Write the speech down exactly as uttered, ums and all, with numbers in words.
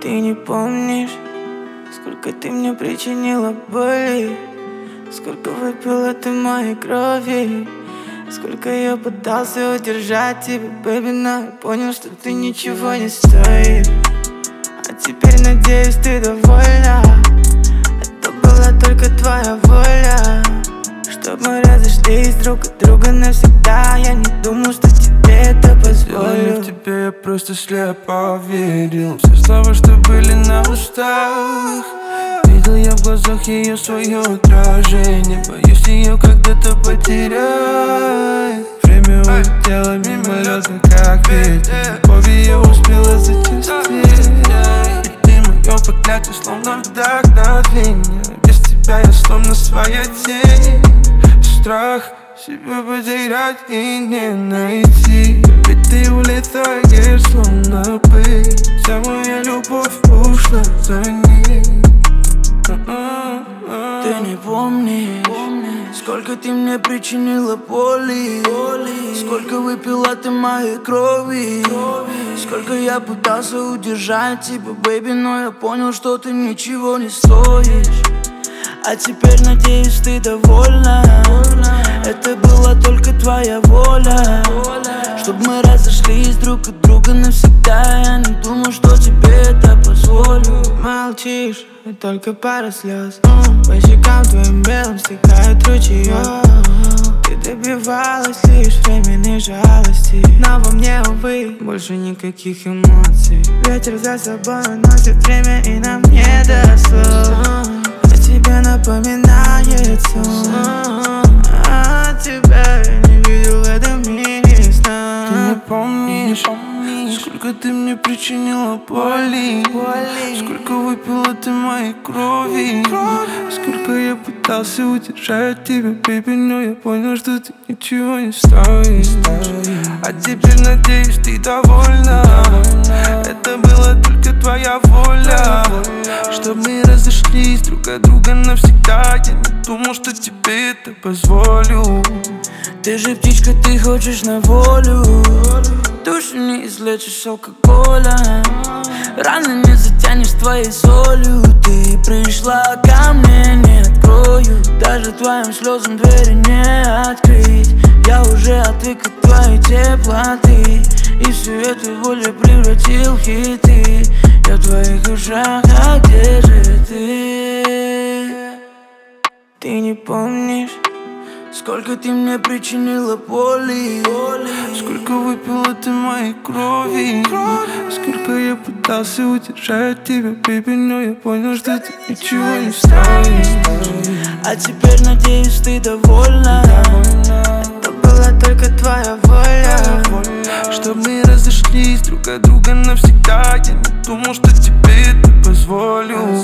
Ты не помнишь, сколько ты мне причинила боли, сколько выпила ты моей крови, сколько я пытался удержать тебя, бэби, но я понял, что ты ничего не стоишь. А теперь, надеюсь, ты довольна. Это была только твоя воля, чтоб мы разошлись друг от друга навсегда. Я не думал, что тебе это позволю. В тебе я просто слепо верил. Все слова, что были на устах, видел я в глазах ее свое отражение. Боюсь ее когда-то потерять. Время улетело мимолетно, как ветер. Любовь ее успела зачастить. И ты мое проклятие, словно вдохновение. Без тебя я словно своя тень. Страх себя потерять и не найти. Ведь ты улетаешь, словно пыль. Вся моя любовь ушла за ней. Ты не помнишь, сколько ты мне причинила боли, сколько выпила ты моей крови, сколько я пытался удержать тебя, бэби, но я понял, что ты ничего не стоишь. А теперь, надеюсь, ты довольна. Это была только твоя воля, чтоб мы разошлись друг от друга навсегда. Я не думал, что тебе это позволю. Молчишь, и только пара слез По щекам твоим белым стекают ручья. Ты добивалась лишь временной жалости, но во мне, увы, больше никаких эмоций. Ветер за собой уносит время, и нам не до слов. О тебе напоминает сон, а тебя я не видел в этом мире сна. Ты не помнишь, сколько ты мне причинила боли, сколько выпила ты моей крови, сколько я пытался удержать тебя, бэби, но я понял, что ты ничего не стоишь. А теперь, надеюсь, ты довольна. Это была только твоя воля, чтоб мы разошлись друг от друга навсегда. Я не думал, что тебе это позволю. Ты же птичка, ты хочешь на волю. Душу не излечишь алкоголем, раны не затянешь твоей солью. Ты пришла ко мне, не открою, даже твоим слезам двери не открыть. Я уже отвык от твоей теплоты, и всю эту боль превратил в хиты. Я в твоих ушах, а где же ты? Ты не помнишь, сколько ты мне причинила боли, сколько выпила ты моей крови, сколько я пытался удержать тебя, бэби, но я понял, что ты ничего не стоишь. А теперь, надеюсь, ты довольна. Это была только твоя воля, чтоб мы разошлись друг от друга навсегда. Я не думал, что тебе это позволю.